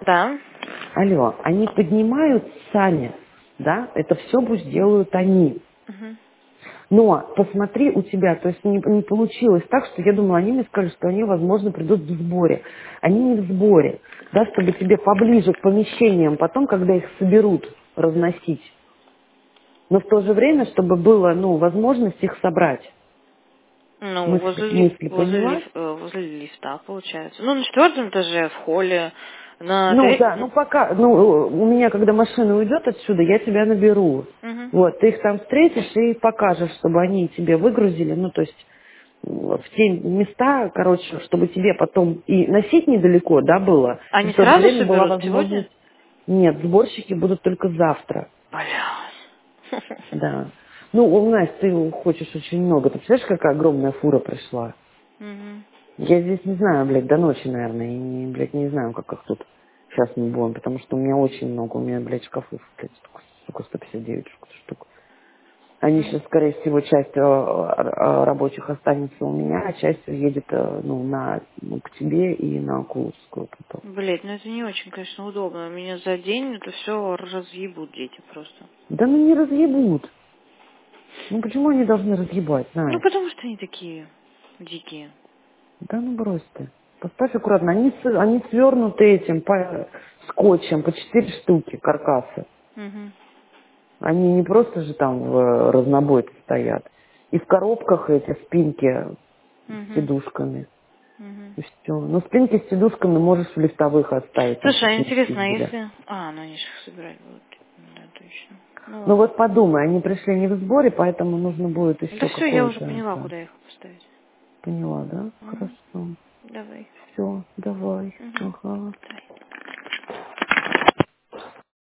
Да. Алло, они поднимают сами, да? Это все пусть делают они. Угу. Но посмотри у тебя, то есть не получилось так, что я думала, они мне скажут, что они, возможно, придут в сборе. Они не в сборе, да, чтобы тебе поближе к помещениям, потом, когда их соберут, разносить. Но в то же время, чтобы было, возможность их собрать. Ну, Мысли поняла? возле лифта, получается. Ну, на 4-м этаже, в холле, на Ну да, третьем. пока, у меня, когда машина уйдет отсюда, я тебя наберу. Угу. Вот, ты их там встретишь и покажешь, чтобы они тебе выгрузили, то есть в те места, короче, чтобы тебе потом и носить недалеко, да, было, и Они в то же сразу время была соберут сегодня? возможность... Нет, сборщики будут только завтра, Блядь. да. У нас ты хочешь очень много, ты представляешь, какая огромная фура пришла? Угу. Я здесь не знаю, до ночи, наверное, и, не знаю, как их тут сейчас мы будем, потому что у меня очень много, у меня, шкафов, сука, 159 штук. Они сейчас, скорее всего, часть рабочих останется у меня, а часть уедет, к тебе и на Куловскую потом. Блять, ну это не очень, конечно, удобно. Меня за день это все разъебут дети просто. Да не разъебут. Почему они должны разъебать, Ну, знаешь? потому что они такие дикие. Да брось ты. Поставь аккуратно. Они свернуты этим скотчем по 4 штуки каркасы. Угу. Они не просто же там в разнобой стоят. И в коробках эти спинки с Угу. сидушками. Угу. И все. Но спинки с сидушками можешь в лифтовых оставить, там Слушай, а 4 интересно, а штуки, да. если... ну они же их собирать будут. Да, точно. Ну Ну ладно. вот подумай, они пришли не в сборе, поэтому нужно будет Да еще все, я уже какое-то поняла, это. куда их поставить. Поняла, да? Угу. Хорошо. Давай. Все, давай. Угу. Ага. Давай.